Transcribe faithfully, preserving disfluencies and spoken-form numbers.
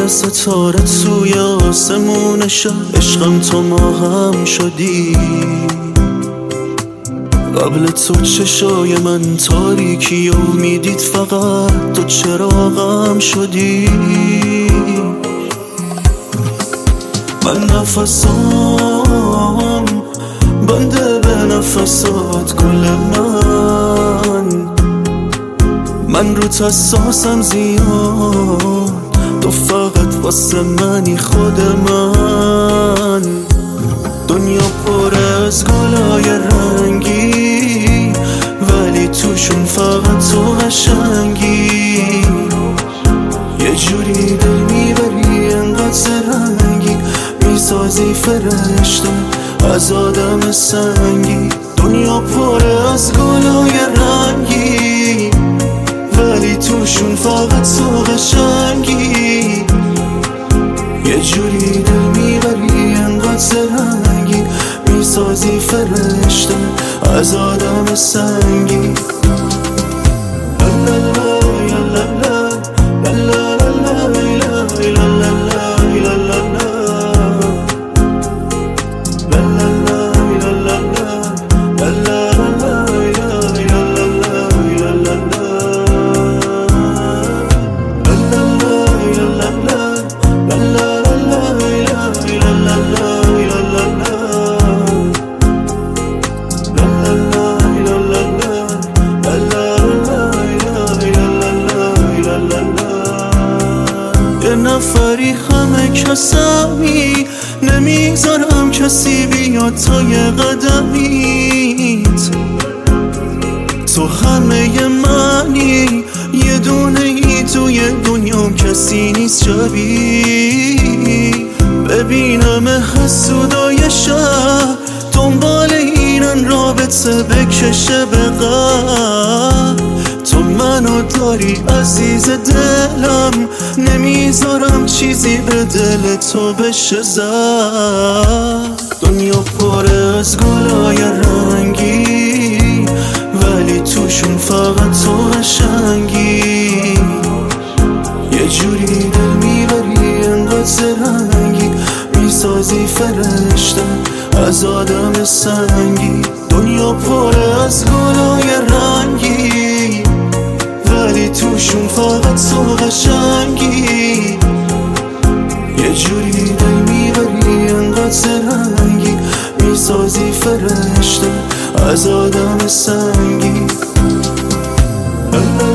ستاره توی آسمون شب، عشقم تو ما هم شدی. قبل تو چشای من تاریکی و میدید، فقط تو چراغم شدی. من نفسام بنده به نفسات، گل من من رو حساسم زیاد، تو فقط واسه منی خود من. دنیا پر از گلای رنگی، ولی توشون فقط تو قشنگی. یه جوری دل میبری انقدر زرنگی، میسازی فرشته از آدم سنگی. دنیا پر از گلای رنگی، ولی توشون فقط تو قشنگی. یه جوری دل میبری انقدر زرنگی، میسازی فرشته از آدم سنگی. یه نفری همه کسمی، نمیذارم کسی بیاد تا یه قدمیت. تو همه منی، یه دونه ای توی دنیام کسی نیست شبیه. ببینم حسودای شهر دنبال اینن رابطه بکشه به قلب. تو منو داری عزیز دلم، نمیذارم چیزی به دل تو بشه زد. دنیا پر از گلای رنگی، ولی توشون فقط تو قشنگی. یه جوری دل میبری انقدر زرنگی، میسازی فرشته از آدم سنگی. دنیا پر از گلای رنگی، ولی توشون فقط تو قشنگی. یه جوری دل میبری انقدر زرنگی، میسازی فرشته از آدم سنگی.